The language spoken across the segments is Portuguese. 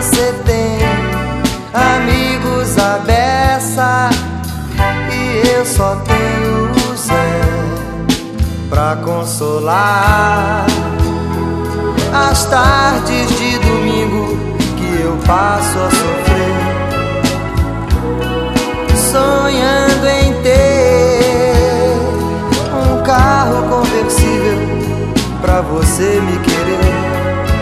você tem amigos à beça e eu só tenho o Zé pra consolar as tardes de domingo que eu passo a sofrer, sonhando em ter um carro conversível pra você me querer.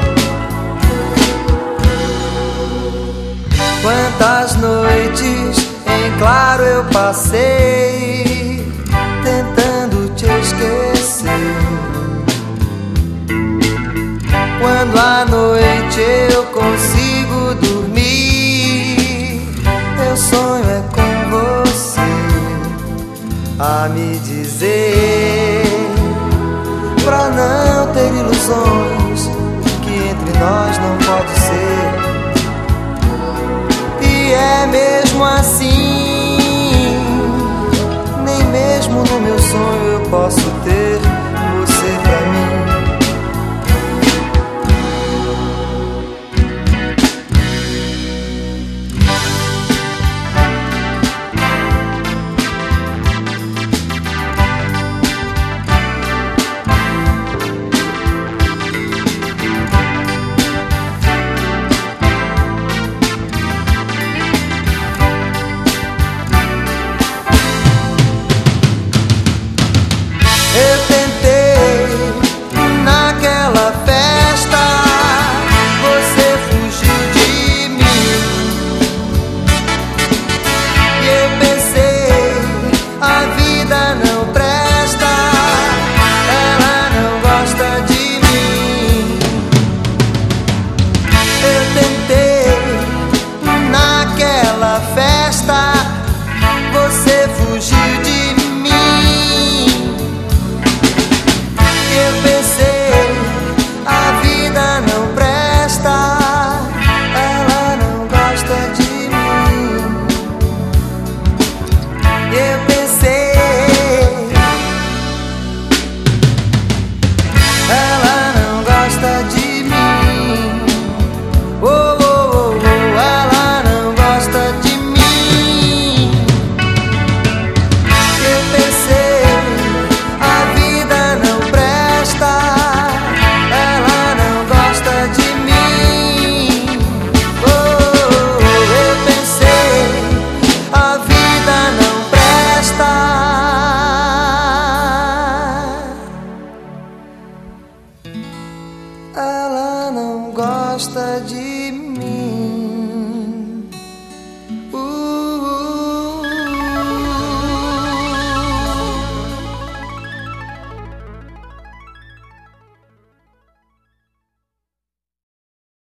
Quantas noites em claro eu passei tentando te esquecer. Quando à noite eu consigo dormir, meu sonho é com você a me dizer, pra não ter ilusões, que entre nós não pode ser. E é mesmo assim, nem mesmo no meu sonho eu posso ter